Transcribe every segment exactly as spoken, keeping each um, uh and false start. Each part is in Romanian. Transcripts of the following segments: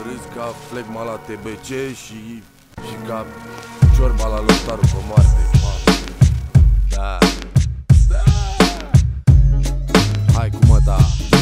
Râs ca flegma la T B C și, și ca ciorba la lăptarul pe moarte. Da. Da. Hai cu măta.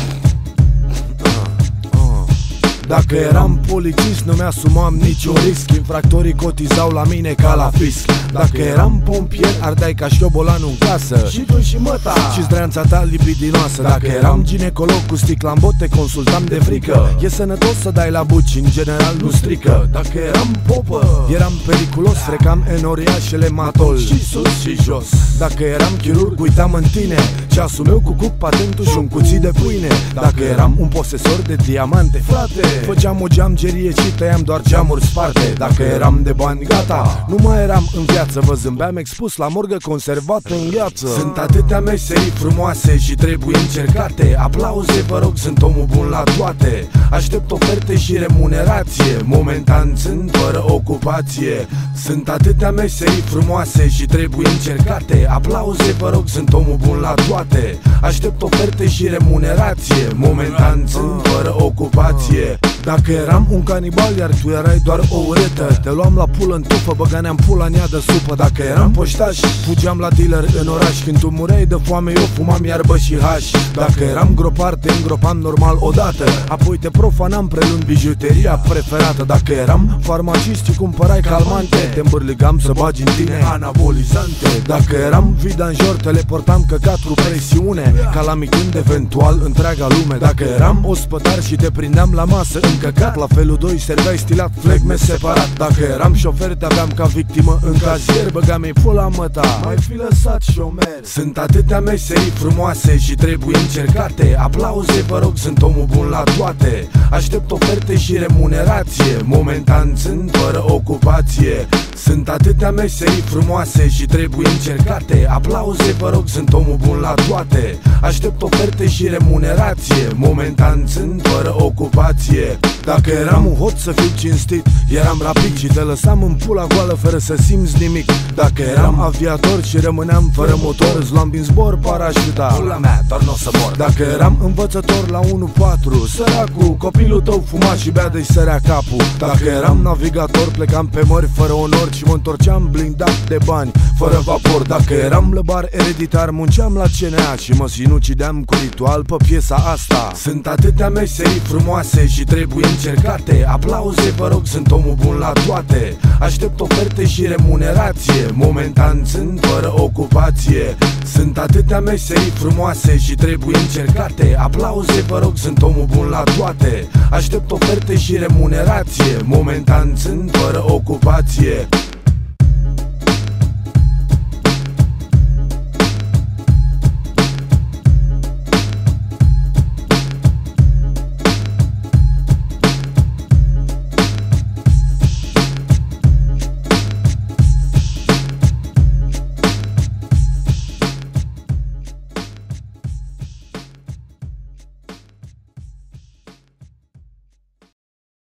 Dacă eram polițist nu mi-asumam nicio risc. Infractorii cotizau la mine ca la fisc. Dacă eram pompier ardeai ca șobolanul în casă. Și tu și măta și zdreanța ta libidinoasă. Dacă eram ginecolog cu sticla în bot te consultam de frică. E sănătos să dai la buci, în general nu strică. Dacă eram popă eram periculos, frecam enoriașele matol și sus și jos. Dacă eram chirurg uitam în tine ceasul meu cu cup, patentul și un cuțit de pâine. Dacă eram un posesor de diamante, frate, făceam o geamgerie și tăiam doar geamuri sparte. Dacă eram de bani, gata, nu mai eram în viață. Vă zâmbeam expus la morgă conservată în gheață. Sunt atâtea meserii frumoase și trebuie încercate. Aplauze, vă rog, sunt omul bun la toate. Aștept oferte și remunerație. Momentan sunt fără ocupație. Sunt atâtea meserii frumoase și trebuie încercate. Aplauze, vă rog, sunt omul bun la toate. Aștept oferte și remunerație. Momentan sunt fără ocupație. Dacă eram un canibal, iar tu erai doar o uretă, te luam la pulă în tufă, băganeam pula în ea de supă. Dacă eram poștaș, fugeam la dealer în oraș. Când tu mureai de foame, eu fumam iarbă și haș. Dacă eram gropar, te îngropam normal odată, apoi te profanam prelând bijuteria preferată. Dacă eram farmacist și cumpărai calmante, te îmbârligam să bagi în tine anabolizante. Dacă eram vidanjor, te leportam căcat cu presiune, calamicând eventual întreaga lume. Dacă eram ospătar și te prindeam la masă încăcat, la felul doi serveai stilat flegme separat. Dacă eram șofer, te aveam ca victimă în cazier, băgam-i pula măta, mai fi lăsat șomer. Sunt atâtea meserii frumoase și trebuie încercate. Aplauze, vă rog, sunt omul bun la toate. Aștept oferte și remunerație. Momentan sunt fără ocupație. Sunt atâtea meserii frumoase și trebuie încercate. Aplauze, vă rog, sunt omul bun la toate. Aștept oferte și remunerație. Momentan sunt fără ocupație. Dacă eram un hot, să fiu cinstit, eram rapid și te lăsam în pula goală fără să simți nimic. Dacă eram aviator și rămâneam fără motor, îți luam din zbor parașuta, pula mea, doar n-o să mor. Dacă eram învățător la unu patru, săracul, copilul tău fuma și bea de-i sărea capul. Dacă eram navigator, plecam pe mări fără onor și mă întorceam blindat de bani, fără vapor. Dacă eram lăbar ereditar, munceam la C N A și mă sinucideam cu ritual pe piesa asta. Sunt atâtea meserii frumoase și trebuie încercate. Aplauze, vă rog, sunt omul bun la toate. Aștept oferte și remunerație. Momentan sunt fără ocupație. Sunt atâtea meserii frumoase și trebuie încercate. Aplauze, vă rog, sunt omul bun la toate. Aștept oferte și remunerație. Momentan sunt fără ocupație.